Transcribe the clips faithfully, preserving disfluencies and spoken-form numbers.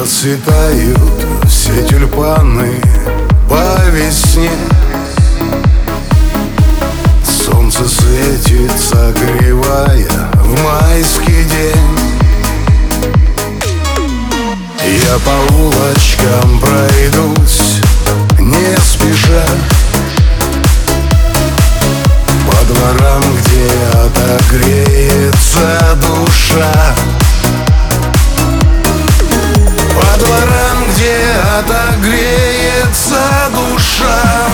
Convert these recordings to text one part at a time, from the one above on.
Расцветают все тюльпаны по весне. Солнце светит, согревая в майский день. Я по улочкам пройдусь, не спеша, по дворам, где отогреется душа. По дворам, где отогреется душа.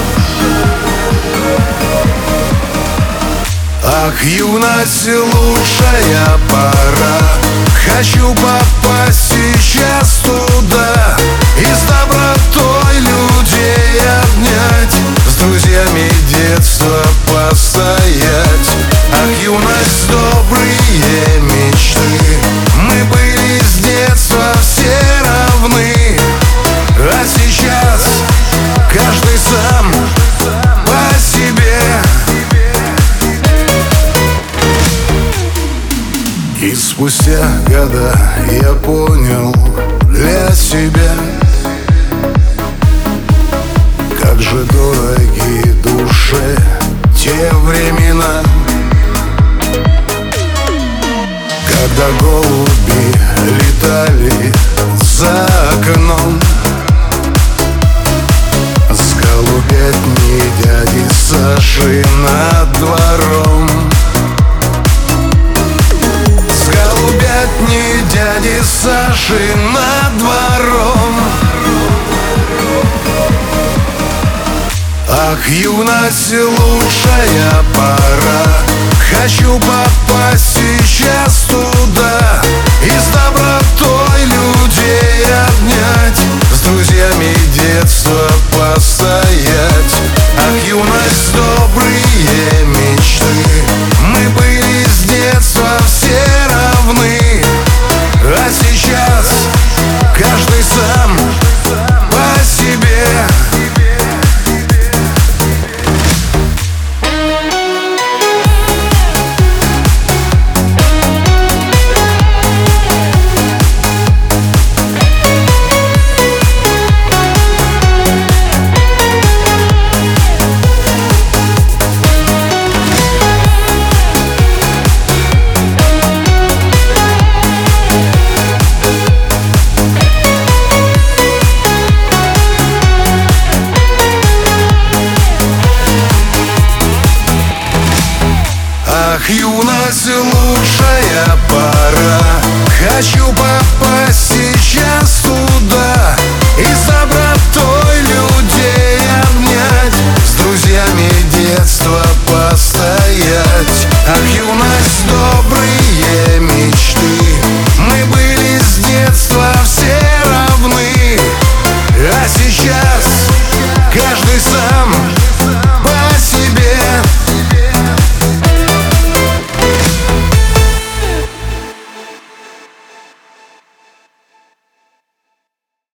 Ах, юность, лучшая пора. Хочу попасть сейчас туда и с добротой людей обнять, с друзьями детства постоять. Ах, юность, добрые мечты. Мы были с детства все равны, а сейчас каждый сам по себе. И спустя года я понял для себя, как же дороги душе те времена, когда голуби летали за окном, с голубятней дяди Саши над двором. С голубятней дяди Саши над двором. Ах, юность, лучшая пора. Хочу попасть сейчас туда и с добротой людей обнять, с друзьями детства постоять. Ах, юность, добрые мечты. Мы были с детства все равны, а сейчас каждый сам по себе. Ах, юность, лучшая пора. Хочу попасть